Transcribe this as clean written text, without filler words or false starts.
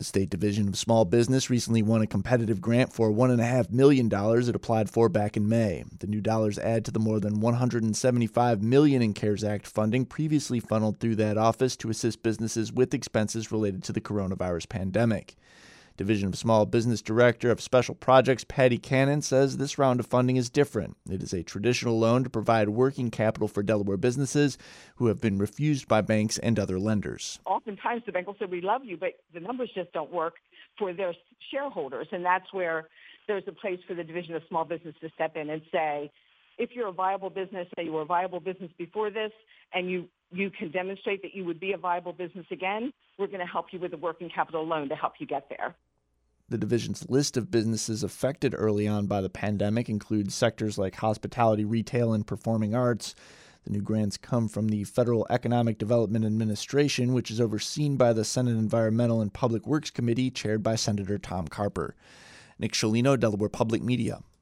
The State Division of Small Business recently won a competitive grant for $1.5 million it applied for back in May. The new dollars add to the more than $175 million in CARES Act funding previously funneled through that office to assist businesses with expenses related to the coronavirus pandemic. Division of Small Business Director of Special Projects Patty Cannon says this round of funding is different. It is a traditional loan to provide working capital for Delaware businesses who have been refused by banks and other lenders. Oftentimes the bank will say, we love you, but the numbers just don't work for their shareholders. And that's where there's a place for the Division of Small Business to step in and say, if you're a viable business, say you were a viable business before this, and you can demonstrate that you would be a viable business again, we're going to help you with a working capital loan to help you get there. The division's list of businesses affected early on by the pandemic includes sectors like hospitality, retail, and performing arts. The new grants come from the Federal Economic Development Administration, which is overseen by the Senate Environmental and Public Works Committee, chaired by Senator Tom Carper. Nick Sciolino, Delaware Public Media.